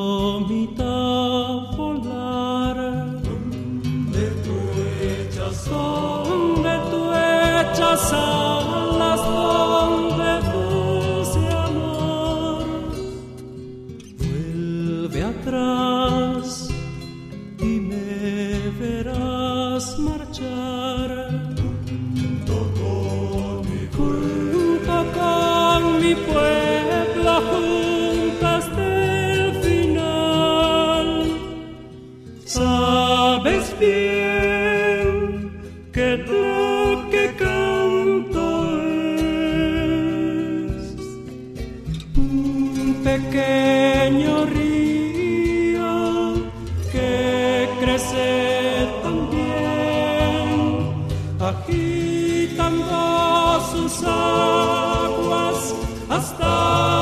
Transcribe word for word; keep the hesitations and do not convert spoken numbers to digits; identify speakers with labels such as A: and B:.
A: palomita volar, donde tú echas, donde tú echas alas, donde dulce amor, vuelve atrás y me verás marchar junto con mi pueblo, junto con mi pueblo, junto hasta el final. Sabes bien que lo que canto es un pequeño río que crece también, agitando sus aguas hasta